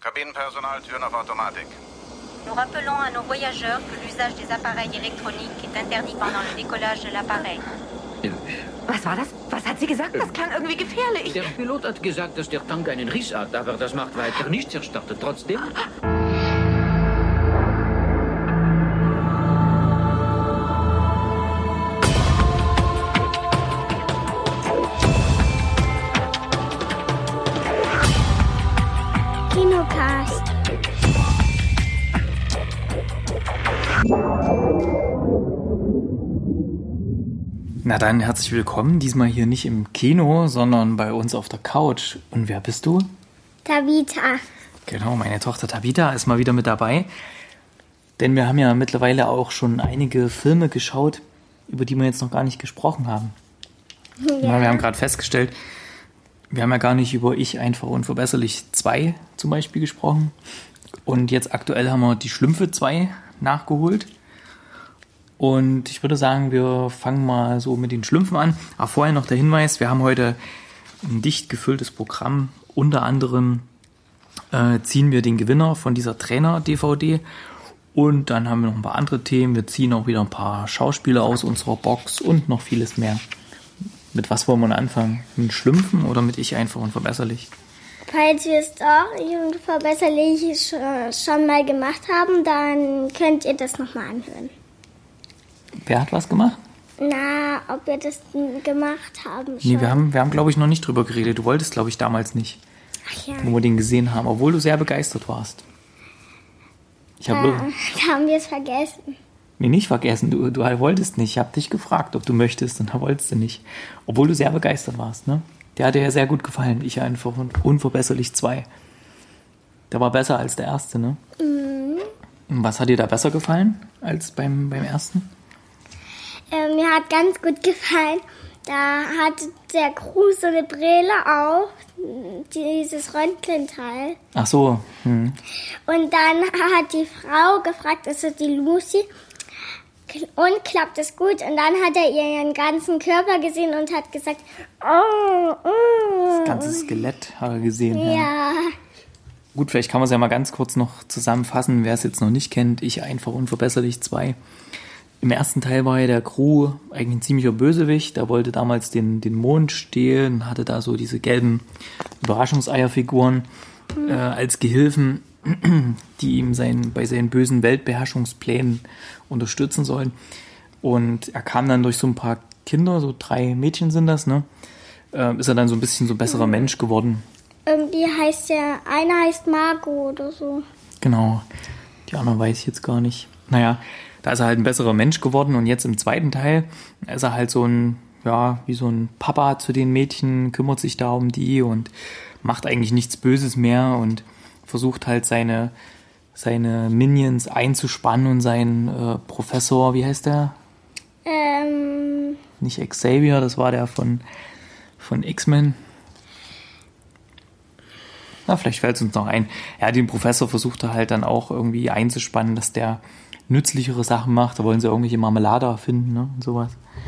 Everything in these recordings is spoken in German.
Kabinenpersonal, Türen auf Automatik. Nous rappelons à nos voyageurs que l'usage des appareils électroniques est interdit pendant le décollage de l'appareil. Was war das? Was hat sie gesagt? Das klang irgendwie gefährlich. Der Pilot hat gesagt, dass der Tank einen Riss hat, aber das macht weiter nichts. Er startet trotzdem. Kinocast. Na dann, herzlich willkommen. Diesmal hier nicht im Kino, sondern bei uns auf der Couch. Und wer bist du? Tabitha. Genau, meine Tochter Tabitha ist mal wieder mit dabei. Denn wir haben ja mittlerweile auch schon einige Filme geschaut, über die wir jetzt noch gar nicht gesprochen haben. Ja. Na, wir haben gerade festgestellt, wir haben ja gar nicht über Ich, einfach unverbesserlich 2 zum Beispiel gesprochen. Und jetzt aktuell haben wir die Schlümpfe 2 nachgeholt. Und ich würde sagen, wir fangen mal so mit den Schlümpfen an. Aber vorher noch der Hinweis, wir haben heute ein dicht gefülltes Programm. Unter anderem ziehen wir den Gewinner von dieser Trainer-DVD. Und dann haben wir noch ein paar andere Themen. Wir ziehen auch wieder ein paar Schauspieler aus unserer Box und noch vieles mehr. Mit was wollen wir denn anfangen? Mit Schlümpfen oder mit Ich, einfach unverbesserlich? Falls wir es doch unverbesserlich schon mal gemacht haben, dann könnt ihr das nochmal anhören. Wer hat was gemacht? Na, ob wir das gemacht haben schon. Nee, wir haben glaube ich, noch nicht drüber geredet. Du wolltest, glaube ich, damals nicht, Ach ja, wo wir den gesehen haben, obwohl du sehr begeistert warst. Ich habe da haben wir es vergessen. Nee, nicht vergessen. Du wolltest nicht. Ich habe dich gefragt, ob du möchtest, und da wolltest du nicht. Obwohl du sehr begeistert warst, ne? Der hat dir ja sehr gut gefallen. Ich, einfach unverbesserlich 2. Der war besser als der erste, ne? Mhm. Und was hat dir da besser gefallen als beim ersten? Mir hat ganz gut gefallen, da hatte der Crew so eine Brille auf, dieses Röntgenteil. Ach so. Und dann hat die Frau gefragt, also die Lucy, und klappt es gut? Und dann hat er ihren ganzen Körper gesehen und hat gesagt, oh. Das ganze Skelett hat er gesehen. Ja. Gut, vielleicht kann man es ja mal ganz kurz noch zusammenfassen, wer es jetzt noch nicht kennt. Ich, einfach unverbesserlich 2. Im ersten Teil war ja der Crew eigentlich ein ziemlicher Bösewicht. Der wollte damals den Mond stehlen, hatte da so diese gelben Überraschungseierfiguren als Gehilfen, die ihm bei seinen bösen Weltbeherrschungsplänen unterstützen sollen. Und er kam dann durch so ein paar Kinder, so 3 Mädchen sind das, ne? Ist er dann so ein bisschen so ein besserer Mensch geworden. Irgendwie heißt einer heißt Margot oder so. Genau, die anderen weiß ich jetzt gar nicht. Naja, da ist er halt ein besserer Mensch geworden, und jetzt im zweiten Teil ist er halt so wie so ein Papa zu den Mädchen, kümmert sich da um die und macht eigentlich nichts Böses mehr und versucht halt seine Minions einzuspannen und seinen Professor, wie heißt der? Nicht Xavier, das war der von X-Men. Na, vielleicht fällt es uns noch ein. Ja, den Professor versucht er halt dann auch irgendwie einzuspannen, dass der nützlichere Sachen macht. Da wollen sie irgendwelche Marmelade erfinden, ne, und sowas.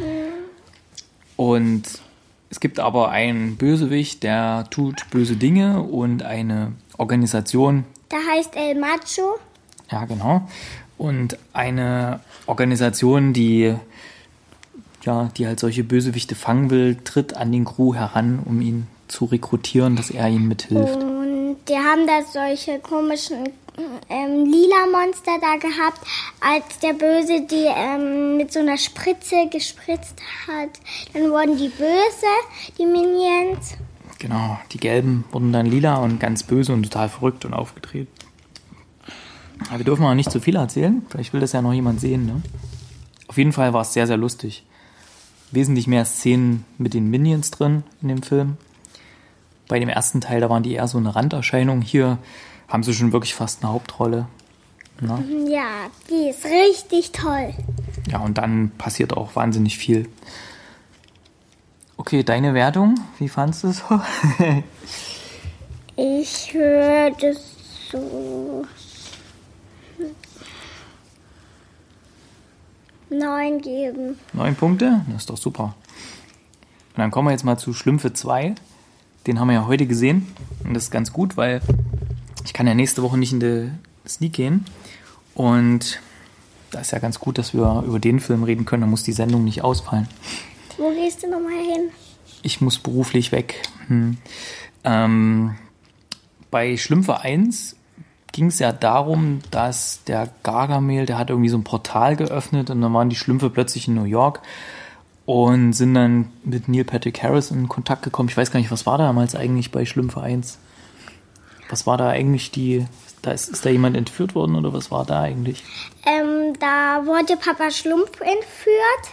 Und es gibt aber einen Bösewicht, der tut böse Dinge, und eine Organisation. Da heißt El Macho. Ja, genau. Und eine Organisation, die halt solche Bösewichte fangen will, tritt an den Crew heran, um ihn zu rekrutieren, dass er ihnen mithilft. Und die haben da solche komischen lila Monster da gehabt, als der Böse die mit so einer Spritze gespritzt hat. Dann wurden die böse, die Minions. Genau, die gelben wurden dann lila und ganz böse und total verrückt und aufgedreht. Aber wir dürfen auch nicht zu viel erzählen, vielleicht will das ja noch jemand sehen, ne? Auf jeden Fall war es sehr, sehr lustig. Wesentlich mehr Szenen mit den Minions drin in dem Film. Bei dem ersten Teil, da waren die eher so eine Randerscheinung. Hier haben sie schon wirklich fast eine Hauptrolle. Na? Ja, die ist richtig toll. Ja, und dann passiert auch wahnsinnig viel. Okay, deine Wertung? Wie fandest du es so? Ich würde so 9 geben. 9 Punkte? Das ist doch super. Und dann kommen wir jetzt mal zu Schlümpfe 2. Den haben wir ja heute gesehen. Und das ist ganz gut, weil Ich kann ja nächste Woche nicht in den Sneak gehen. Und da ist ja ganz gut, dass wir über den Film reden können. Da muss die Sendung nicht ausfallen. Wo gehst du nochmal hin? Ich muss beruflich weg. Bei Schlümpfe 1 ging es ja darum, dass der Gargamel, der hat irgendwie so ein Portal geöffnet und dann waren die Schlümpfe plötzlich in New York und sind dann mit Neil Patrick Harris in Kontakt gekommen. Ich weiß gar nicht, was war da damals eigentlich bei Schlümpfe 1? Was war da eigentlich ist da jemand entführt worden oder was war da eigentlich? Da wurde Papa Schlumpf entführt.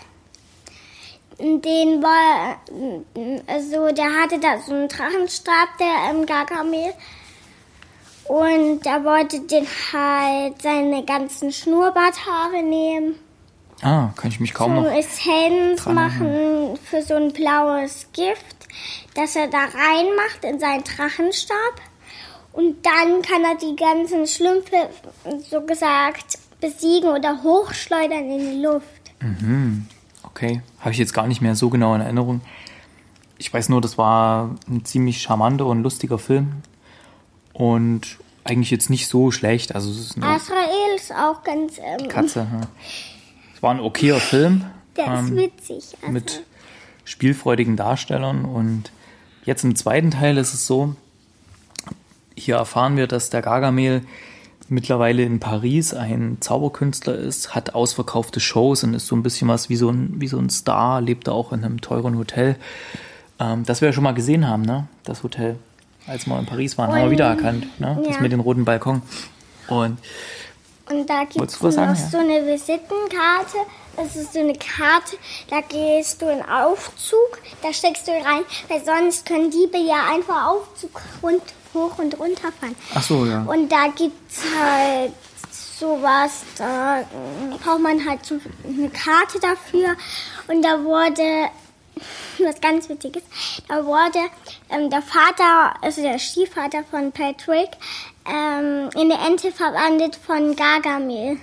Der hatte da so einen Drachenstab, der Gargamel. Und er wollte den halt seine ganzen Schnurrbarthaare nehmen. Kann ich mich kaum noch Essenz machen für so ein blaues Gift, das er da reinmacht in seinen Drachenstab. Und dann kann er die ganzen Schlümpfe, so gesagt, besiegen oder hochschleudern in die Luft. Okay, habe ich jetzt gar nicht mehr so genau in Erinnerung. Ich weiß nur, das war ein ziemlich charmanter und lustiger Film. Und eigentlich jetzt nicht so schlecht. Also es ist Azrael ist auch ganz... die Katze. Ja. Es war ein okayer Film. Der ist witzig. Mit spielfreudigen Darstellern. Und jetzt im zweiten Teil ist es so, hier erfahren wir, dass der Gargamel mittlerweile in Paris ein Zauberkünstler ist, hat ausverkaufte Shows und ist so ein bisschen was wie so ein Star, lebt auch in einem teuren Hotel. Das wir ja schon mal gesehen haben, ne? Das Hotel, als wir in Paris waren, haben wir wiedererkannt, ne? Ja. Das mit dem roten Balkon. Und da gibt es noch so eine Visitenkarte. Das ist so eine Karte, da gehst du in Aufzug, da steckst du rein, weil sonst können Diebe ja einfach Aufzug hoch und runter fahren. Ach so, ja. Und da gibt's halt sowas, da braucht man halt so eine Karte dafür. Und da wurde, was ganz Witziges, da wurde der Vater, also der Stiefvater von Patrick, in eine Ente verwandelt von Gargamel.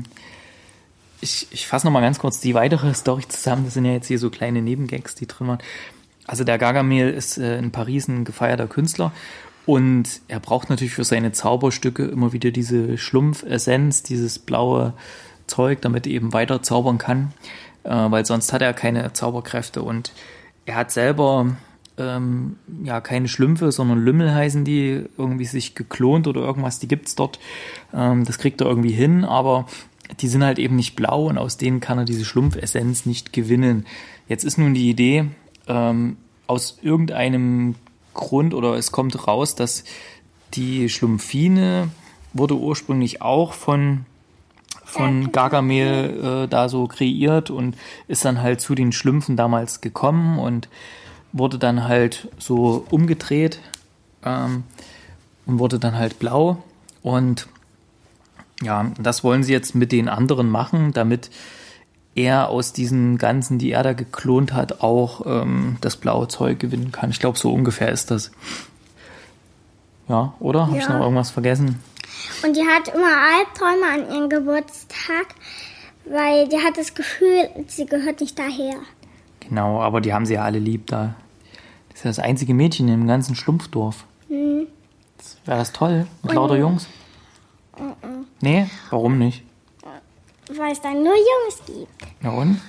Ich fasse nochmal ganz kurz die weitere Story zusammen. Das sind ja jetzt hier so kleine Nebengags, die drin waren. Also der Gargamel ist in Paris ein gefeierter Künstler und er braucht natürlich für seine Zauberstücke immer wieder diese Schlumpfessenz, dieses blaue Zeug, damit er eben weiter zaubern kann, weil sonst hat er keine Zauberkräfte. Und er hat selber keine Schlümpfe, sondern Lümmel heißen die, irgendwie sich geklont oder irgendwas, die gibt's dort. Das kriegt er irgendwie hin, aber die sind halt eben nicht blau und aus denen kann er diese Schlumpfessenz nicht gewinnen. Jetzt ist nun die Idee, aus irgendeinem Grund oder es kommt raus, dass die Schlumpfine wurde ursprünglich auch von Gargamel da so kreiert und ist dann halt zu den Schlümpfen damals gekommen und wurde dann halt so umgedreht und wurde dann halt blau. Und ja, das wollen sie jetzt mit den anderen machen, damit er aus diesen ganzen, die er da geklont hat, auch das blaue Zeug gewinnen kann. Ich glaube, so ungefähr ist das. Ja, oder? Habe ich noch irgendwas vergessen? Und die hat immer Albträume an ihren Geburtstag, weil die hat das Gefühl, sie gehört nicht daher. Genau, aber die haben sie ja alle lieb da. Das ist ja das einzige Mädchen im ganzen Schlumpfdorf. Wäre das toll, mit lauter Jungs? Nee, warum nicht? Weil es dann nur Jungs gibt. Na und?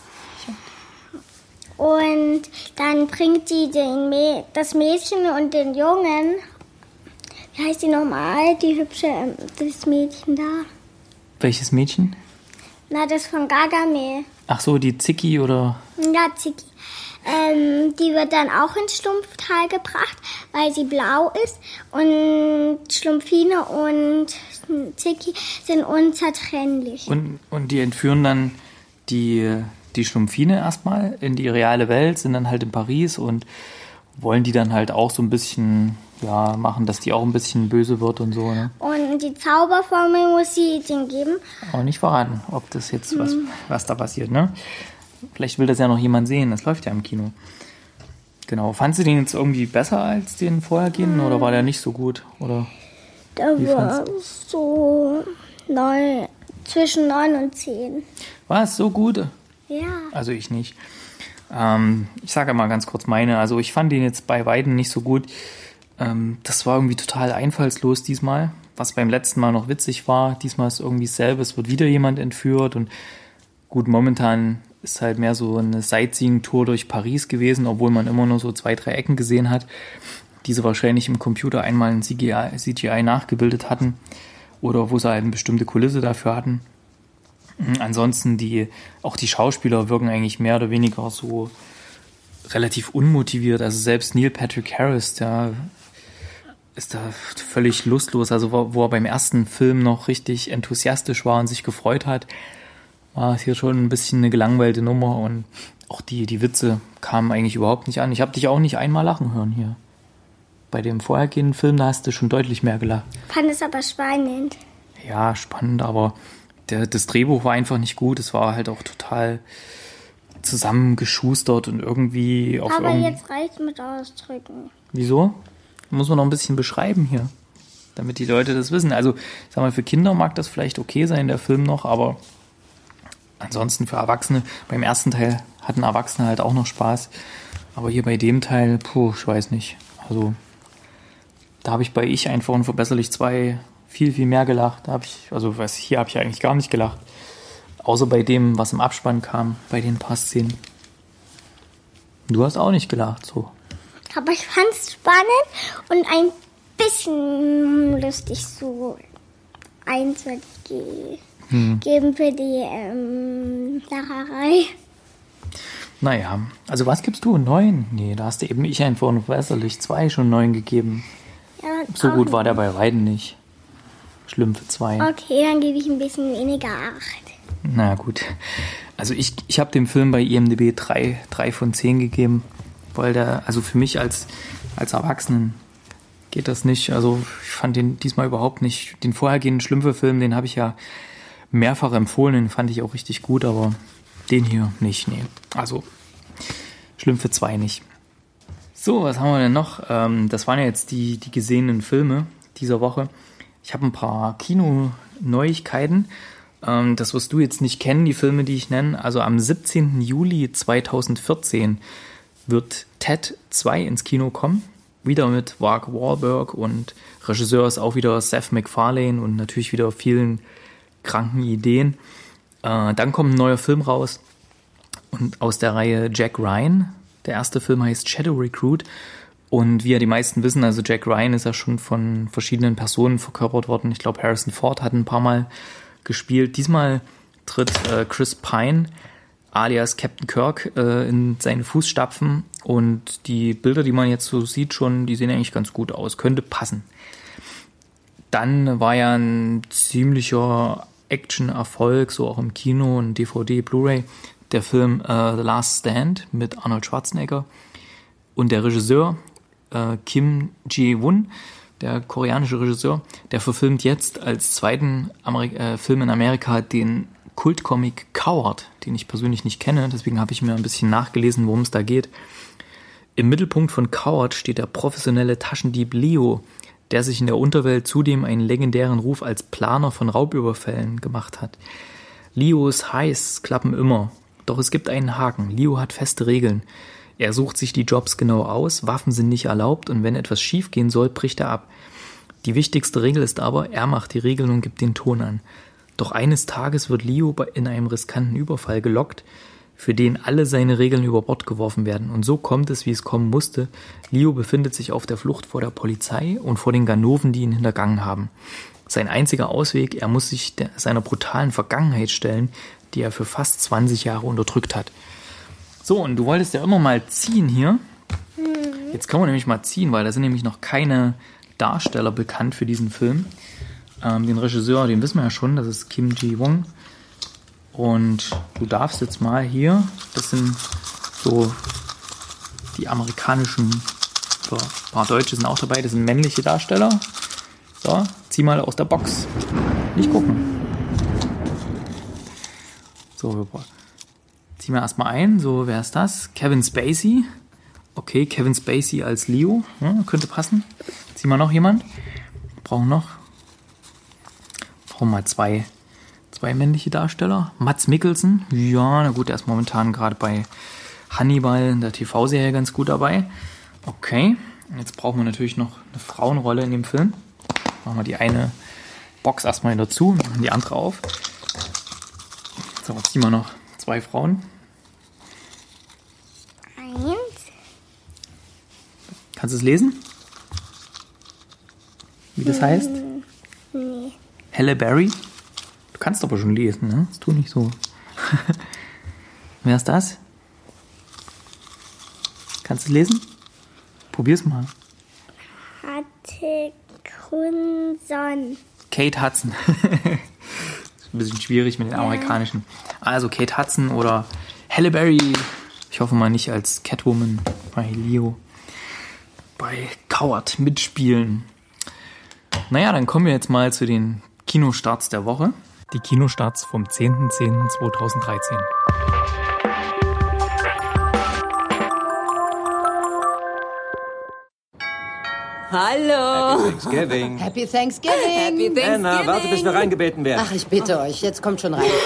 Und dann bringt sie das Mädchen und den Jungen. Wie heißt die nochmal? Die hübsche, das Mädchen da. Welches Mädchen? Na, das von Gargamel. Ach so, die Zicki oder? Ja, Zicki. Die wird dann auch ins Schlumpftal gebracht, weil sie blau ist. Und Schlumpfine und Zicki sind unzertrennlich. Und die entführen dann die Schlumpfine erstmal in die reale Welt, sind dann halt in Paris und wollen die dann halt auch so ein bisschen machen, dass die auch ein bisschen böse wird und so. Ne? Und die Zauberformel muss sie denen geben. Aber nicht verraten, ob das jetzt was da passiert, ne? Vielleicht will das ja noch jemand sehen, das läuft ja im Kino. Genau, fandst du den jetzt irgendwie besser als den vorhergehenden oder war der nicht so gut? Oder der war so zwischen 9 und 10. War es so gut? Ja. Also ich nicht. Ich sage mal ganz kurz meine. Also ich fand den jetzt bei beiden nicht so gut. Das war irgendwie total einfallslos diesmal, was beim letzten Mal noch witzig war. Diesmal ist irgendwie dasselbe, es wird wieder jemand entführt und gut, momentan ist halt mehr so eine Sightseeing-Tour durch Paris gewesen, obwohl man immer nur so 2, 3 Ecken gesehen hat, die sie wahrscheinlich im Computer einmal in CGI nachgebildet hatten oder wo sie halt eine bestimmte Kulisse dafür hatten. Ansonsten auch die Schauspieler wirken eigentlich mehr oder weniger so relativ unmotiviert. Also selbst Neil Patrick Harris, der ist da völlig lustlos. Also wo er beim ersten Film noch richtig enthusiastisch war und sich gefreut hat, war es hier schon ein bisschen eine gelangweilte Nummer und auch die Witze kamen eigentlich überhaupt nicht an. Ich habe dich auch nicht einmal lachen hören hier. Bei dem vorhergehenden Film, da hast du schon deutlich mehr gelacht. Fand es aber spannend. Ja, spannend, aber das Drehbuch war einfach nicht gut. Es war halt auch total zusammengeschustert und irgendwie auf Aber jetzt reicht's mit Ausdrücken. Wieso? Muss man noch ein bisschen beschreiben hier, damit die Leute das wissen. Also, ich sag mal, für Kinder mag das vielleicht okay sein, der Film noch, aber ansonsten für Erwachsene, beim ersten Teil hatten Erwachsene halt auch noch Spaß, aber hier bei dem Teil, ich weiß nicht. Also, da habe ich bei Ich einfach unverbesserlich 2 viel, viel mehr gelacht. Hier habe ich eigentlich gar nicht gelacht. Außer bei dem, was im Abspann kam, bei den paar Szenen. Du hast auch nicht gelacht, so. Aber ich fand's spannend und ein bisschen lustig, so 1 würde ich geben für die Lacherei. Naja, also was gibst du? 9? Nee, da hast du eben Ich einfach unverbesserlich 2 schon 9 gegeben. Ja, so gut war der bei beiden nicht. Schlümpfe 2. Okay, dann gebe ich ein bisschen weniger 8. Na gut. Also ich habe dem Film bei IMDb 3 von 10 gegeben, weil also für mich als Erwachsenen geht das nicht. Also ich fand den diesmal überhaupt nicht. Den vorhergehenden Schlümpfe-Film, den habe ich ja mehrfach empfohlen, den fand ich auch richtig gut, aber den hier nicht, nee. Also Schlümpfe 2 nicht. So, was haben wir denn noch? Das waren ja jetzt die gesehenen Filme dieser Woche. Ich habe ein paar Kino-Neuigkeiten. Das wirst du jetzt nicht kennen, die Filme, die ich nenne. Also am 17. Juli 2014 wird Ted 2 ins Kino kommen. Wieder mit Mark Wahlberg und Regisseur ist auch wieder Seth MacFarlane und natürlich wieder vielen kranken Ideen. Dann kommt ein neuer Film raus und aus der Reihe Jack Ryan. Der erste Film heißt Shadow Recruit. Und wie ja die meisten wissen, also Jack Ryan ist ja schon von verschiedenen Personen verkörpert worden. Ich glaube, Harrison Ford hat ein paar Mal gespielt. Diesmal tritt Chris Pine alias Captain Kirk in seine Fußstapfen. Und die Bilder, die man jetzt so sieht schon, die sehen eigentlich ganz gut aus. Könnte passen. Dann war ja ein ziemlicher Action-Erfolg, so auch im Kino und DVD, Blu-ray, der Film The Last Stand mit Arnold Schwarzenegger. Und der Regisseur Kim Ji-woon, der koreanische Regisseur, der verfilmt jetzt als zweiten Film in Amerika den Kultcomic Coward, den ich persönlich nicht kenne, deswegen habe ich mir ein bisschen nachgelesen, worum es da geht. Im Mittelpunkt von Coward steht der professionelle Taschendieb Leo, der sich in der Unterwelt zudem einen legendären Ruf als Planer von Raubüberfällen gemacht hat. Leos Heists klappen immer, doch es gibt einen Haken. Leo hat feste Regeln. Er sucht sich die Jobs genau aus, Waffen sind nicht erlaubt und wenn etwas schief gehen soll, bricht er ab. Die wichtigste Regel ist aber, er macht die Regeln und gibt den Ton an. Doch eines Tages wird Leo in einem riskanten Überfall gelockt, für den alle seine Regeln über Bord geworfen werden. Und so kommt es, wie es kommen musste. Leo befindet sich auf der Flucht vor der Polizei und vor den Ganoven, die ihn hintergangen haben. Sein einziger Ausweg, er muss sich seiner brutalen Vergangenheit stellen, die er für fast 20 Jahre unterdrückt hat. So, und du wolltest ja immer mal ziehen hier. Jetzt können wir nämlich mal ziehen, weil da sind nämlich noch keine Darsteller bekannt für diesen Film. Den Regisseur, den wissen wir ja schon, das ist Kim Ji-woon. Und du darfst jetzt mal hier, das sind so die amerikanischen, so, ein paar Deutsche sind auch dabei, das sind männliche Darsteller. So, zieh mal aus der Box. Nicht gucken. So, ziehen wir erstmal ein. So, wer ist das? Kevin Spacey. Okay, Kevin Spacey als Leo. Ja, könnte passen. Ziehen wir noch jemand? Brauchen mal zwei männliche Darsteller. Mads Mikkelsen. Ja, na gut, der ist momentan gerade bei Hannibal in der TV-Serie ganz gut dabei. Okay, Jetzt brauchen wir natürlich noch eine Frauenrolle in dem Film. Machen wir die eine Box erstmal wieder zu, machen die andere auf. So, jetzt ziehen wir noch 2 Frauen. 1. Kannst du es lesen? Wie das heißt? Nee. Halle Berry? Du kannst aber schon lesen, ne? Das tu nicht so. Wer ist das? Kannst du es lesen? Probier's mal. Hutchinson. Kate Hudson. Ist ein bisschen schwierig mit den amerikanischen. Also Kate Hudson oder Halle Berry. Ich hoffe mal nicht als Catwoman bei Leo. Bei Coward mitspielen. Naja, dann kommen wir jetzt mal zu den Kinostarts der Woche. Die Kinostarts vom 10.10.2013. Hallo. Happy Thanksgiving. Happy Thanksgiving. Happy Thanksgiving. Anna, warte, bis wir reingebeten werden. Ach, ich bitte euch, jetzt kommt schon rein.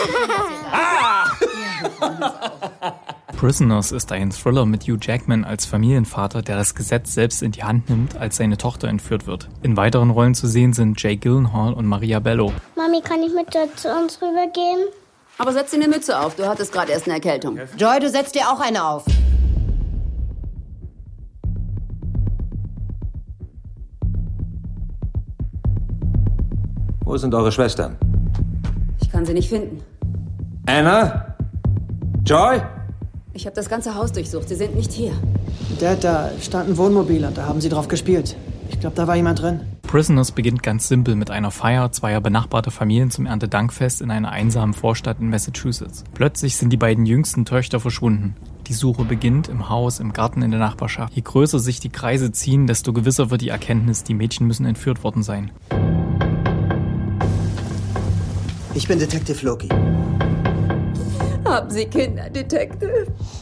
Prisoners ist ein Thriller mit Hugh Jackman als Familienvater, der das Gesetz selbst in die Hand nimmt, als seine Tochter entführt wird. In weiteren Rollen zu sehen sind Jake Gyllenhaal und Maria Bello. Mami, kann ich mit dir zu uns rübergehen? Aber setz dir eine Mütze auf, du hattest gerade erst eine Erkältung. Joy, du setzt dir auch eine auf. Wo sind eure Schwestern? Ich kann sie nicht finden. Anna? Joy? Ich habe das ganze Haus durchsucht, sie sind nicht hier. Dad, da stand ein Wohnmobil und da haben sie drauf gespielt. Ich glaube, da war jemand drin. Prisoners beginnt ganz simpel mit einer Feier zweier benachbarter Familien zum Erntedankfest in einer einsamen Vorstadt in Massachusetts. Plötzlich sind die beiden jüngsten Töchter verschwunden. Die Suche beginnt im Haus, im Garten, in der Nachbarschaft. Je größer sich die Kreise ziehen, desto gewisser wird die Erkenntnis, die Mädchen müssen entführt worden sein. Ich bin Detective Loki. Haben Sie Kinder, Detective?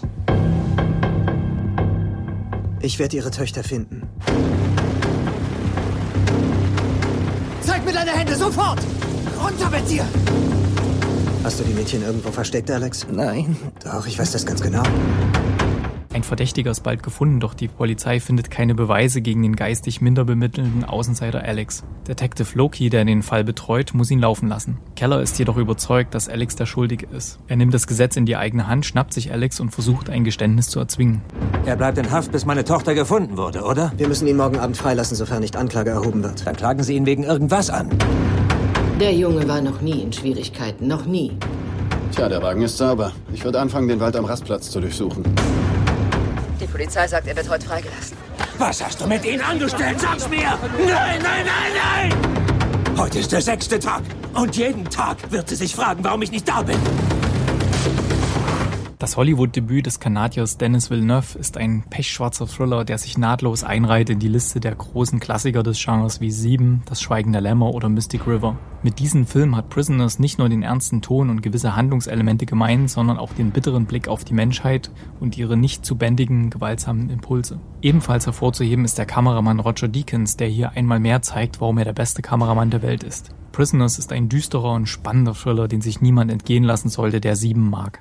Ich werde Ihre Töchter finden. Zeig mir deine Hände, sofort! Runter mit dir! Hast du die Mädchen irgendwo versteckt, Alex? Nein. Doch, ich weiß das ganz genau. Ein Verdächtiger ist bald gefunden, doch die Polizei findet keine Beweise gegen den geistig minder bemittelnden Außenseiter Alex. Detective Loki, der den Fall betreut, muss ihn laufen lassen. Keller ist jedoch überzeugt, dass Alex der Schuldige ist. Er nimmt das Gesetz in die eigene Hand, schnappt sich Alex und versucht, ein Geständnis zu erzwingen. Er bleibt in Haft, bis meine Tochter gefunden wurde, oder? Wir müssen ihn morgen Abend freilassen, sofern nicht Anklage erhoben wird. Dann klagen Sie ihn wegen irgendwas an. Der Junge war noch nie in Schwierigkeiten, noch nie. Tja, der Wagen ist sauber. Ich würde anfangen, den Wald am Rastplatz zu durchsuchen. Die Polizei sagt, er wird heute freigelassen. Was hast du mit ihnen angestellt? Sag's mir! Nein, nein, nein, nein! Heute ist der 6. Tag. Und jeden Tag wird sie sich fragen, warum ich nicht da bin. Das Hollywood-Debüt des Kanadiers Denis Villeneuve ist ein pechschwarzer Thriller, der sich nahtlos einreiht in die Liste der großen Klassiker des Genres wie Sieben, Das Schweigen der Lämmer oder Mystic River. Mit diesem Film hat Prisoners nicht nur den ernsten Ton und gewisse Handlungselemente gemeint, sondern auch den bitteren Blick auf die Menschheit und ihre nicht zu bändigen, gewaltsamen Impulse. Ebenfalls hervorzuheben ist der Kameramann Roger Deakins, der hier einmal mehr zeigt, warum er der beste Kameramann der Welt ist. Prisoners ist ein düsterer und spannender Thriller, den sich niemand entgehen lassen sollte, der Sieben mag.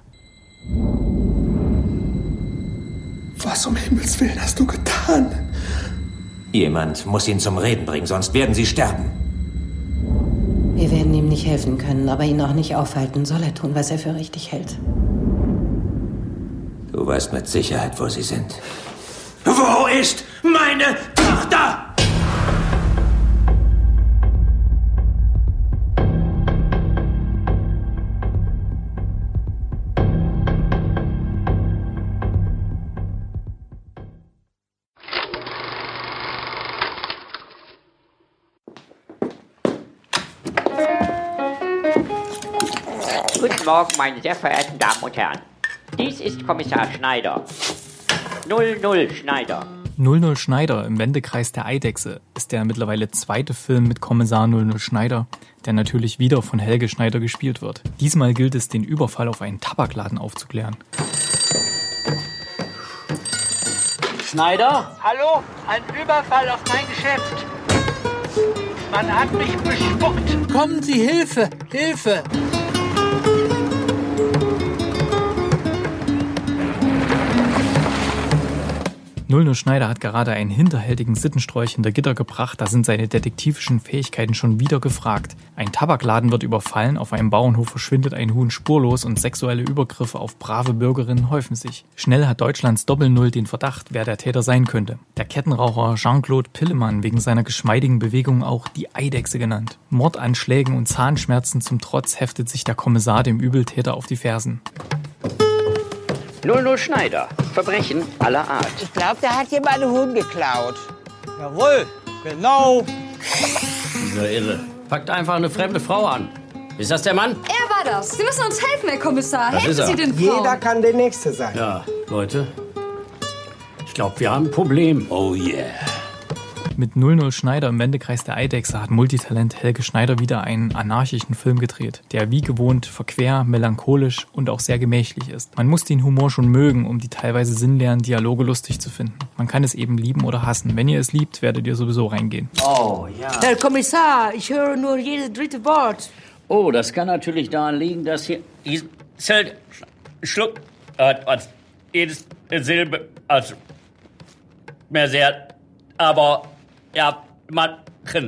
Was um Himmels Willen hast du getan? Jemand muss ihn zum Reden bringen, sonst werden sie sterben. Wir werden ihm nicht helfen können, aber ihn auch nicht aufhalten. Soll er tun, was er für richtig hält. Du weißt mit Sicherheit, wo sie sind. Wo ist meine Tochter? Guten Morgen, meine sehr verehrten Damen und Herren. Dies ist Kommissar Schneider. 00 Schneider. 00 Schneider im Wendekreis der Eidechse ist der mittlerweile zweite Film mit Kommissar 00 Schneider, der natürlich wieder von Helge Schneider gespielt wird. Diesmal gilt es, den Überfall auf einen Tabakladen aufzuklären. Schneider? Hallo, ein Überfall auf mein Geschäft. Man hat mich bespuckt. Kommen Sie, Hilfe, Hilfe! 00 Schneider hat gerade einen hinterhältigen Sittenstrolch hinter Gitter gebracht, da sind seine detektivischen Fähigkeiten schon wieder gefragt. Ein Tabakladen wird überfallen, auf einem Bauernhof verschwindet ein Huhn spurlos und sexuelle Übergriffe auf brave Bürgerinnen häufen sich. Schnell hat Deutschlands Doppel-Null den Verdacht, wer der Täter sein könnte. Der Kettenraucher Jean-Claude Pillemann, wegen seiner geschmeidigen Bewegung auch die Eidechse genannt. Mordanschlägen und Zahnschmerzen zum Trotz heftet sich der Kommissar dem Übeltäter auf die Fersen. 00 Schneider. Verbrechen aller Art. Ich glaube, der hat jemand einen Huhn geklaut. Jawohl, genau. Dieser Irre. Packt einfach eine fremde Frau an. Ist das der Mann? Er war das. Sie müssen uns helfen, Herr Kommissar. Das Helfen Sie den Frauen. Jeder kann der Nächste sein. Ja, Leute. Ich glaube, wir haben ein Problem. Oh yeah. Mit 00 Schneider im Wendekreis der Eidechse hat Multitalent Helge Schneider wieder einen anarchischen Film gedreht, der wie gewohnt verquer, melancholisch und auch sehr gemächlich ist. Man muss den Humor schon mögen, um die teilweise sinnleeren Dialoge lustig zu finden. Man kann es eben lieben oder hassen. Wenn ihr es liebt, werdet ihr sowieso reingehen. Oh ja. Herr Kommissar, ich höre nur jedes dritte Wort. Oh, das kann natürlich daran liegen, dass hier Schluck jedes Silbe also mehr sehr, aber ja, machen.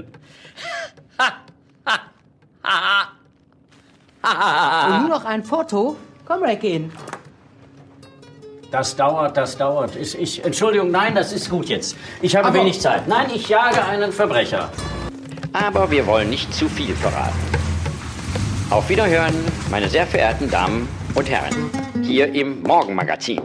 Und nur noch ein Foto? Komm, rein. Das dauert. Entschuldigung, nein, das ist gut jetzt. Ich habe wenig Zeit. Nein, ich jage einen Verbrecher. Aber wir wollen nicht zu viel verraten. Auf Wiederhören, meine sehr verehrten Damen und Herren, hier im Morgenmagazin.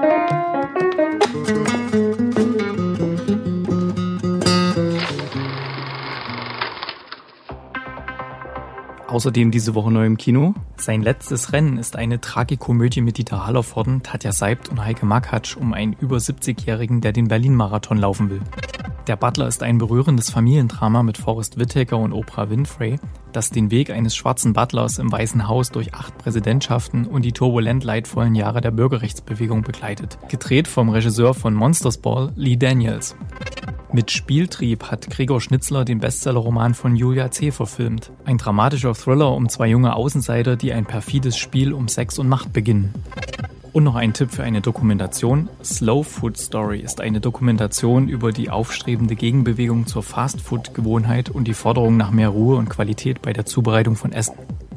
Außerdem diese Woche neu im Kino. Sein letztes Rennen ist eine Tragikomödie mit Dieter Hallervorden, Tatja Seibt und Heike Makatsch um einen über 70-Jährigen, der den Berlin-Marathon laufen will. Der Butler ist ein berührendes Familiendrama mit Forest Whitaker und Oprah Winfrey, das den Weg eines schwarzen Butlers im Weißen Haus durch 8 Präsidentschaften und die turbulent leidvollen Jahre der Bürgerrechtsbewegung begleitet. Gedreht vom Regisseur von Monsters Ball, Lee Daniels. Mit Spieltrieb hat Gregor Schnitzler den Bestsellerroman von Julia C. verfilmt. Ein dramatischer Thriller um 2 junge Außenseiter, die ein perfides Spiel um Sex und Macht beginnen. Und noch ein Tipp für eine Dokumentation. Slow Food Story ist eine Dokumentation über die aufstrebende Gegenbewegung zur Fast-Food-Gewohnheit und die Forderung nach mehr Ruhe und Qualität bei der Zubereitung von Essen.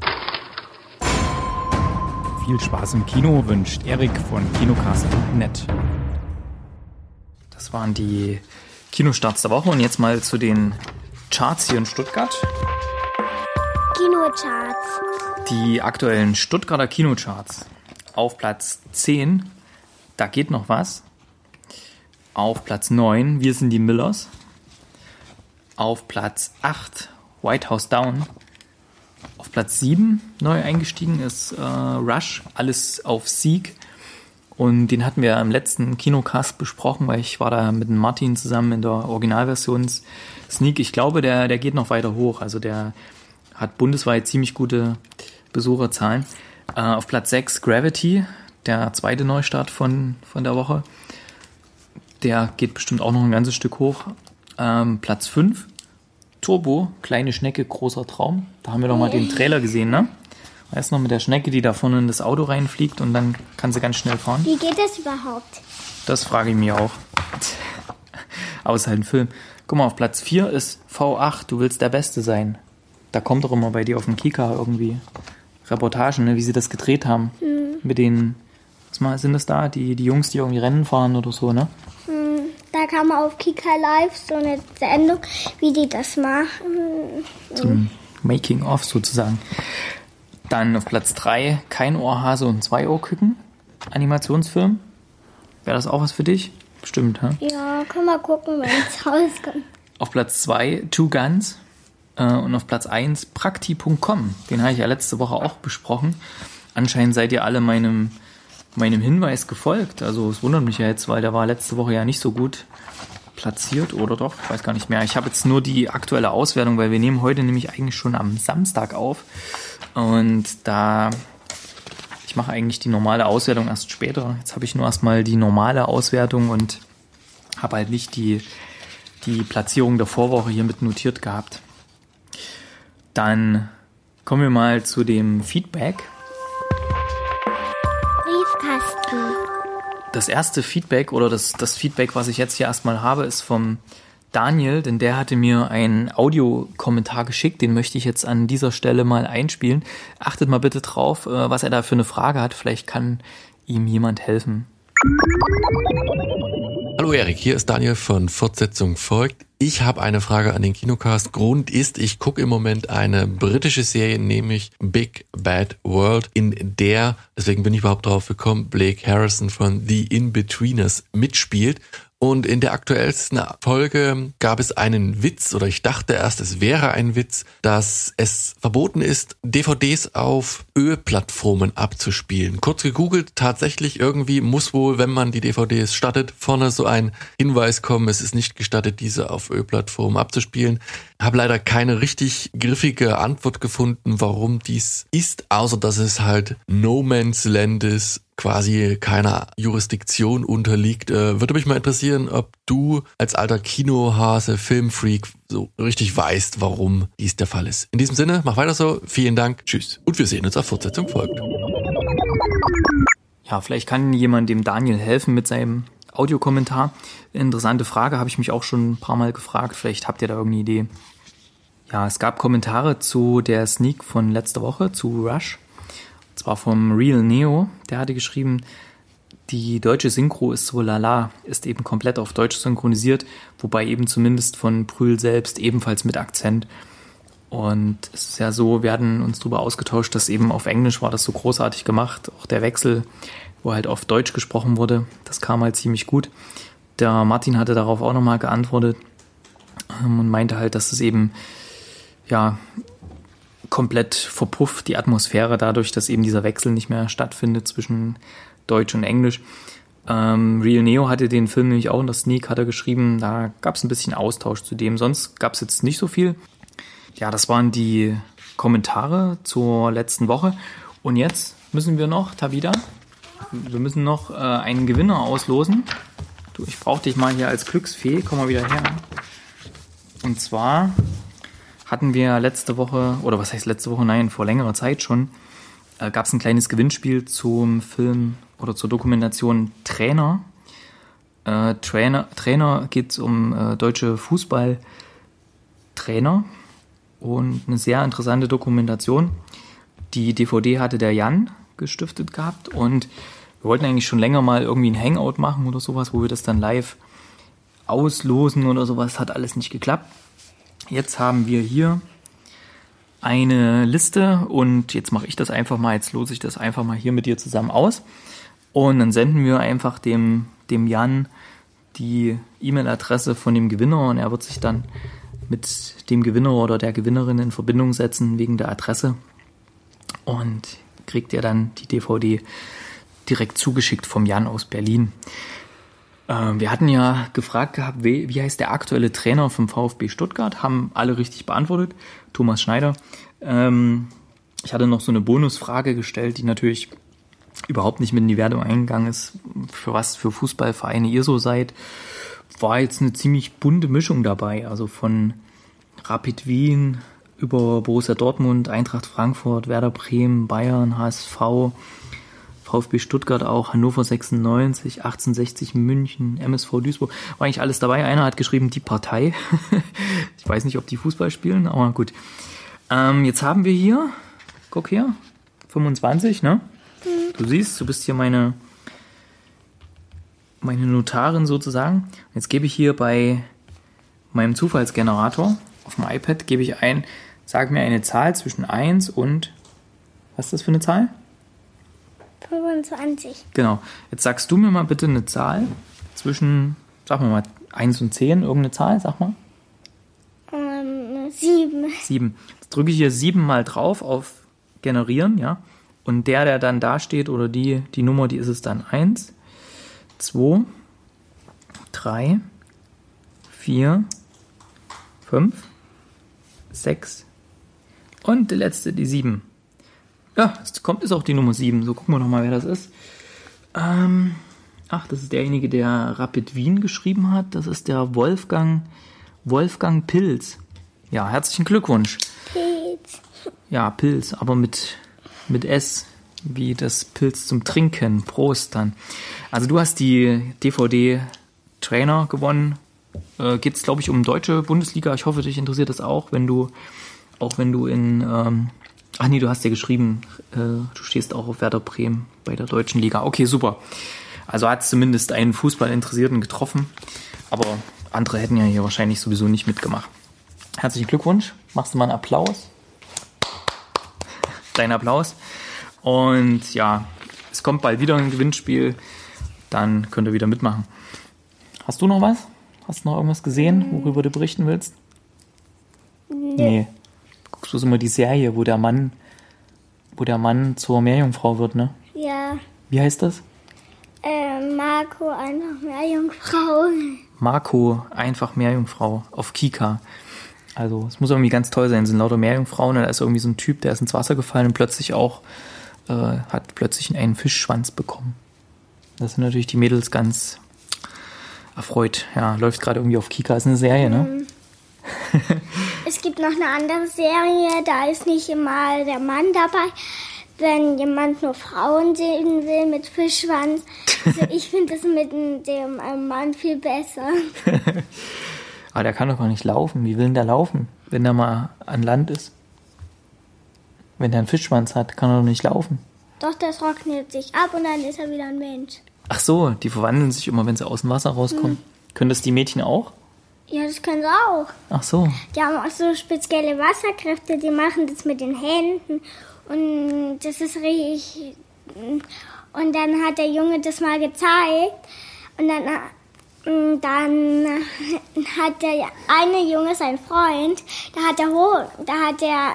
Viel Spaß im Kino wünscht Erik von Kinocast.net. Das waren die Kinostarts der Woche und jetzt mal zu den Charts hier in Stuttgart. Kinocharts. Die aktuellen Stuttgarter Kinocharts. Auf Platz 10, da geht noch was. Auf Platz 9, Wir sind die Millers. Auf Platz 8, White House Down. Auf Platz 7, neu eingestiegen, ist Rush, alles auf Sieg. Und den hatten wir im letzten Kinocast besprochen, weil ich war da mit dem Martin zusammen in der Originalversions-Sneak. Ich glaube, der geht noch weiter hoch. Also der hat bundesweit ziemlich gute Besucherzahlen. Auf Platz 6 Gravity, der zweite Neustart von der Woche. Der geht bestimmt auch noch ein ganzes Stück hoch. Platz 5 Turbo, kleine Schnecke, großer Traum. Da haben wir doch mal den Trailer gesehen, ne? Weißt du noch, mit der Schnecke, die da vorne in das Auto reinfliegt und dann kann sie ganz schnell fahren? Wie geht das überhaupt? Das frage ich mich auch. Aber es ist halt ein Film. Guck mal, auf Platz 4 ist V8, du willst der Beste sein. Da kommt doch immer bei dir auf dem Kika irgendwie Reportagen, ne, wie sie das gedreht haben. Mit den, was sind das da? Die Jungs, die irgendwie Rennen fahren oder so, ne? Da kam man auf Kika Live so eine Sendung, wie die das machen. Zum Making-of sozusagen. Dann auf Platz 3 Kein Ohrhase und 2 Ohrküken. Animationsfilm. Wäre das auch was für dich? Bestimmt, hä? Ja, können wir gucken, wenn es rauskommt. Auf Platz 2 Two Guns. Und auf Platz 1 Prakti.com. Den habe ich ja letzte Woche auch besprochen. Anscheinend seid ihr alle meinem Hinweis gefolgt. Also es wundert mich ja jetzt, weil der war letzte Woche ja nicht so gut platziert, oder doch? Ich weiß gar nicht mehr. Ich habe jetzt nur die aktuelle Auswertung, weil wir nehmen heute nämlich eigentlich schon am Samstag auf. Und ich mache eigentlich die normale Auswertung erst später. Jetzt habe ich nur erstmal die normale Auswertung und habe halt nicht die Platzierung der Vorwoche hier mit notiert gehabt. Dann kommen wir mal zu dem Feedback. Briefkasten. Das erste Feedback oder das Feedback, was ich jetzt hier erstmal habe, ist vom Daniel, denn der hatte mir einen Audiokommentar geschickt, den möchte ich jetzt an dieser Stelle mal einspielen. Achtet mal bitte drauf, was er da für eine Frage hat, vielleicht kann ihm jemand helfen. Hallo Erik, hier ist Daniel von Fortsetzung folgt. Ich habe eine Frage an den Kinocast. Grund ist, ich gucke im Moment eine britische Serie, nämlich Big Bad World, in der, deswegen bin ich überhaupt drauf gekommen, Blake Harrison von The In-Betweeners mitspielt. Und in der aktuellsten Folge gab es einen Witz, oder ich dachte erst, es wäre ein Witz, dass es verboten ist, DVDs auf Ölplattformen abzuspielen. Kurz gegoogelt, tatsächlich irgendwie muss wohl, wenn man die DVDs startet, vorne so ein Hinweis kommen, es ist nicht gestattet, diese auf Ölplattformen abzuspielen. Habe leider keine richtig griffige Antwort gefunden, warum dies ist, außer dass es halt No Man's Land ist, quasi keiner Jurisdiktion unterliegt. Würde mich mal interessieren, ob du als alter Kinohase, Filmfreak so richtig weißt, warum dies der Fall ist. In diesem Sinne, mach weiter so. Vielen Dank. Tschüss. Und wir sehen uns auf Fortsetzung folgt. Ja, vielleicht kann jemand dem Daniel helfen mit seinem Audiokommentar. Interessante Frage, habe ich mich auch schon ein paar Mal gefragt. Vielleicht habt ihr da irgendeine Idee. Ja, es gab Kommentare zu der Sneak von letzter Woche, zu Rush. Und zwar vom Real Neo. Der hatte geschrieben, die deutsche Synchro ist so lala, ist eben komplett auf Deutsch synchronisiert, wobei eben zumindest von Brühl selbst ebenfalls mit Akzent. Und es ist ja so, wir hatten uns darüber ausgetauscht, dass eben auf Englisch war das so großartig gemacht. Auch der Wechsel, wo halt auf Deutsch gesprochen wurde, das kam halt ziemlich gut. Der Martin hatte darauf auch nochmal geantwortet und meinte halt, dass es eben ja komplett verpufft, die Atmosphäre, dadurch, dass eben dieser Wechsel nicht mehr stattfindet zwischen Deutsch und Englisch. Real Neo hatte den Film nämlich auch in der Sneak, hat er geschrieben, da gab es ein bisschen Austausch zu dem, sonst gab es jetzt nicht so viel. Ja, das waren die Kommentare zur letzten Woche. Und jetzt müssen wir noch, Tabita, wir müssen noch einen Gewinner auslosen. Du, ich brauche dich mal hier als Glücksfee, komm mal wieder her. Und zwar hatten wir letzte Woche, oder was heißt letzte Woche, nein, vor längerer Zeit schon, gab es ein kleines Gewinnspiel zum Film oder zur Dokumentation Trainer. Trainer geht es um deutsche Fußballtrainer und eine sehr interessante Dokumentation. Die DVD hatte der Jan gestiftet gehabt und wir wollten eigentlich schon länger mal irgendwie ein Hangout machen oder sowas, wo wir das dann live auslosen oder sowas, hat alles nicht geklappt. Jetzt haben wir hier eine Liste und jetzt mache ich das einfach mal, jetzt lose ich das einfach mal hier mit dir zusammen aus und dann senden wir einfach dem Jan die E-Mail-Adresse von dem Gewinner und er wird sich dann mit dem Gewinner oder der Gewinnerin in Verbindung setzen wegen der Adresse und kriegt er dann die DVD direkt zugeschickt vom Jan aus Berlin. Wir hatten ja gefragt gehabt, wie heißt der aktuelle Trainer vom VfB Stuttgart? Haben alle richtig beantwortet. Thomas Schneider. Ich hatte noch so eine Bonusfrage gestellt, die natürlich überhaupt nicht mit in die Wertung eingegangen ist, für was für Fußballvereine ihr so seid. War jetzt eine ziemlich bunte Mischung dabei. Also von Rapid Wien über Borussia Dortmund, Eintracht Frankfurt, Werder Bremen, Bayern, HSV, VfB Stuttgart auch, Hannover 96, 1860 München, MSV Duisburg, war eigentlich alles dabei. Einer hat geschrieben, die Partei. Ich weiß nicht, ob die Fußball spielen, aber gut. Jetzt haben wir hier, guck hier, 25, ne? Du siehst, du bist hier meine Notarin sozusagen. Jetzt gebe ich hier bei meinem Zufallsgenerator auf dem iPad, gebe ich ein, sag mir eine Zahl zwischen 1 und, was ist das für eine Zahl? 25. Genau. Jetzt sagst du mir mal bitte eine Zahl zwischen, sag mal 1 und 10, irgendeine Zahl, sag mal. 7. 7. Jetzt drücke ich hier 7 mal drauf auf Generieren, ja. Und der dann da steht, oder die Nummer, die ist es dann 1, 2, 3, 4, 5, 6 und die letzte, die 7. Ja, jetzt ist auch die Nummer 7. So, gucken wir nochmal, wer das ist. Das ist derjenige, der Rapid Wien geschrieben hat. Das ist der Wolfgang Pilz. Ja, herzlichen Glückwunsch. Pilz. Ja, Pilz, aber mit S. wie das Pilz zum Trinken. Prost dann. Also du hast die DVD-Trainer gewonnen. Geht es, glaube ich, um deutsche Bundesliga. Ich hoffe, dich interessiert das auch, wenn du in... ach nee, du hast ja geschrieben, du stehst auch auf Werder Bremen bei der deutschen Liga. Okay, super. Also hat es zumindest einen Fußballinteressierten getroffen. Aber andere hätten ja hier wahrscheinlich sowieso nicht mitgemacht. Herzlichen Glückwunsch. Machst du mal einen Applaus? Dein Applaus. Und ja, es kommt bald wieder ein Gewinnspiel. Dann könnt ihr wieder mitmachen. Hast du noch was? Hast du noch irgendwas gesehen, worüber du berichten willst? Nee. Guckst du immer die Serie, wo der Mann zur Meerjungfrau wird, ne? Ja. Wie heißt das? Marco, einfach Meerjungfrau. Marco, einfach Meerjungfrau auf Kika. Also es muss irgendwie ganz toll sein. Es sind lauter Meerjungfrauen und da ist irgendwie so ein Typ, der ist ins Wasser gefallen und plötzlich hat plötzlich einen Fischschwanz bekommen. Das sind natürlich die Mädels ganz erfreut. Ja, läuft gerade irgendwie auf Kika. Ist eine Serie, ne? Es gibt noch eine andere Serie, da ist nicht immer der Mann dabei, wenn jemand nur Frauen sehen will mit Fischschwanz. Also ich finde das mit dem Mann viel besser. Aber der kann doch gar nicht laufen. Wie will denn der laufen, wenn der mal an Land ist? Wenn der einen Fischschwanz hat, kann er doch nicht laufen. Doch, der trocknet sich ab und dann ist er wieder ein Mensch. Ach so, die verwandeln sich immer, wenn sie aus dem Wasser rauskommen. Können das die Mädchen auch? Ja, das können sie auch. Ach so. Die haben auch so spezielle Wasserkräfte, die machen das mit den Händen. Und das ist richtig... Und dann hat der Junge das mal gezeigt. Und dann hat der eine Junge, sein Freund, da hat er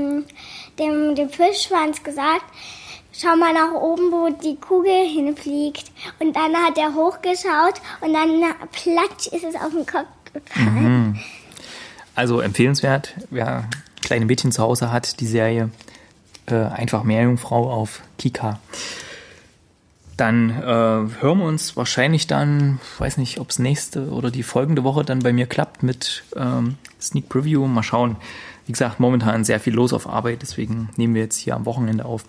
dem Fischschwanz gesagt, schau mal nach oben, wo die Kugel hinfliegt. Und dann hat er hochgeschaut und dann platsch ist es auf den Kopf gefallen. Mhm. Also empfehlenswert, wer kleine Mädchen zu Hause hat, die Serie einfach Meerjungfrau auf Kika. Dann hören wir uns wahrscheinlich dann, weiß nicht, ob es nächste oder die folgende Woche dann bei mir klappt mit Sneak Preview. Mal schauen. Wie gesagt, momentan sehr viel los auf Arbeit, deswegen nehmen wir jetzt hier am Wochenende auf.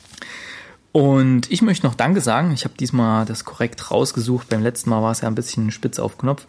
Und ich möchte noch Danke sagen. Ich habe diesmal das korrekt rausgesucht. Beim letzten Mal war es ja ein bisschen spitz auf Knopf.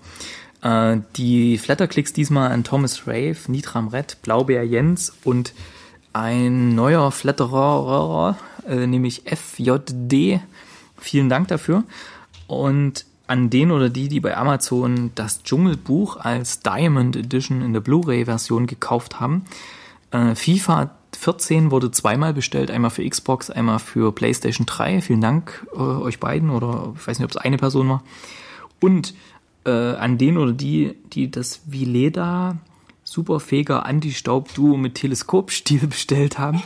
Die Flatterklicks diesmal an Thomas Rave, Nitram Red, Blaubeer Jens und ein neuer Flatterer, nämlich FJD. Vielen Dank dafür. Und an den oder die bei Amazon das Dschungelbuch als Diamond Edition in der Blu-ray-Version gekauft haben. FIFA 14 wurde zweimal bestellt, einmal für Xbox, einmal für PlayStation 3. Vielen Dank euch beiden, oder ich weiß nicht, ob es eine Person war. Und an den oder die das Vileda Superfeger Anti-Staub-Duo mit Teleskopstiel bestellt haben.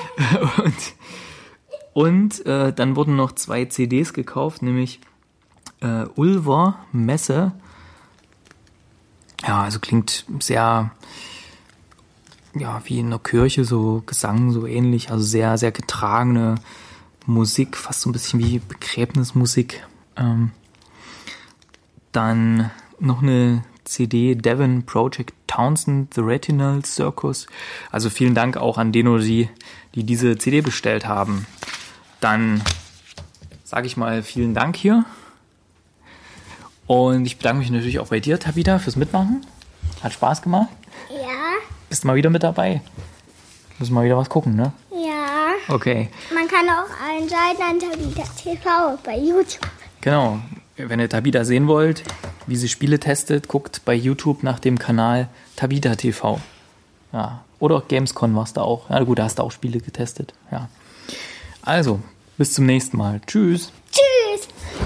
Und dann wurden noch 2 CDs gekauft, nämlich Ulver Messe. Ja, also klingt sehr, ja, wie in der Kirche, so Gesang, so ähnlich. Also sehr, sehr getragene Musik, fast so ein bisschen wie Begräbnismusik. Dann noch eine CD, Devon Project Townsend, The Retinal Circus. Also vielen Dank auch an den oder die diese CD bestellt haben. Dann sage ich mal vielen Dank hier. Und ich bedanke mich natürlich auch bei dir, Tabitha, fürs Mitmachen. Hat Spaß gemacht. Ja. Bist mal wieder mit dabei. Müssen mal wieder was gucken, ne? Ja. Okay. Man kann auch einschalten an Tabitha TV bei YouTube. Genau. Wenn ihr Tabitha sehen wollt, wie sie Spiele testet, guckt bei YouTube nach dem Kanal Tabitha TV. Ja. Oder Gamescom warst du auch. Ja gut, da hast du auch Spiele getestet. Ja. Also, bis zum nächsten Mal. Tschüss. Tschüss.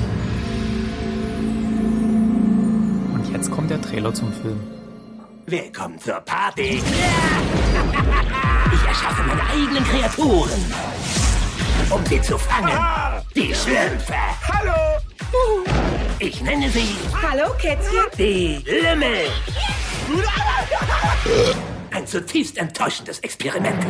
Und jetzt kommt der Trailer zum Film. Willkommen zur Party. Ich erschaffe meine eigenen Kreaturen, um sie zu fangen. Die Schlümpfe. Hallo. Ich nenne sie... Hallo, Kätzchen. Die Lümmel. Ein zutiefst enttäuschendes Experiment.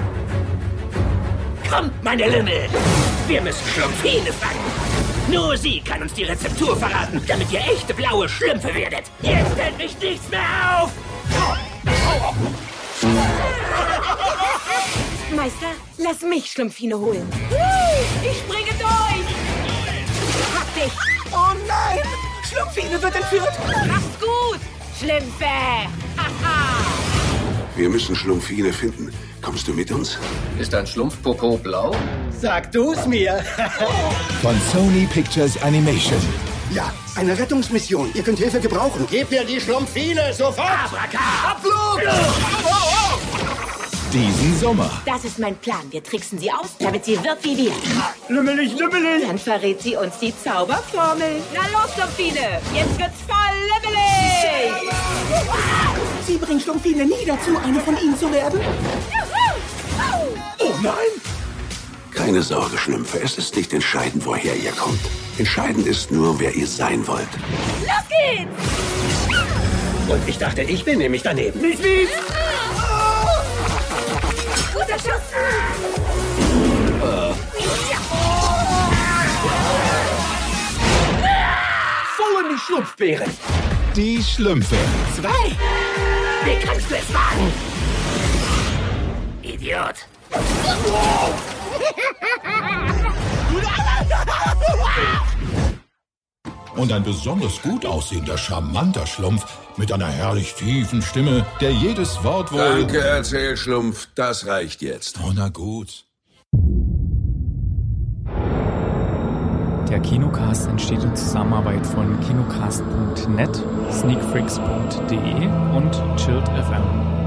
Kommt, meine Lümmel. Wir müssen Schlumpfine fangen. Nur sie kann uns die Rezeptur verraten, damit ihr echte blaue Schlümpfe werdet. Jetzt hält mich nichts mehr auf. Meister, lass mich Schlumpfine holen. Ich springe durch! Hab dich! Oh nein! Schlumpfine wird entführt! Mach's gut, Schlümpfe! Haha! Wir müssen Schlumpfine finden. Kommst du mit uns? Ist ein Schlumpfpopo blau? Sag du's mir! Von Sony Pictures Animation. Ja, eine Rettungsmission. Ihr könnt Hilfe gebrauchen. Gib mir die Schlumpfine sofort! Abflug! Diesen Sommer. Das ist mein Plan. Wir tricksen sie aus, damit sie wird wie wir. Lümmelig, lümmelig! Dann verrät sie uns die Zauberformel. Na los, Schlumpfine! Jetzt wird's voll lümmelig! Sie bringt Schlumpfine nie dazu, eine von ihnen zu werden. Oh nein! Keine Sorge, Schlümpfe. Es ist nicht entscheidend, woher ihr kommt. Entscheidend ist nur, wer ihr sein wollt. Los geht's! Und ich dachte, ich bin nämlich daneben. Mies, mies! Guter Schuss! Voll in die Schlumpfbeeren! Die Schlümpfe. 2! Wie kannst du es wagen? Idiot! Und ein besonders gut aussehender, charmanter Schlumpf mit einer herrlich tiefen Stimme, der jedes Wort wohl... Danke, Erzählschlumpf. Das reicht jetzt. Oh, na gut. Der Kinocast entsteht in Zusammenarbeit von kinocast.net, sneakfreaks.de und Chilled FM.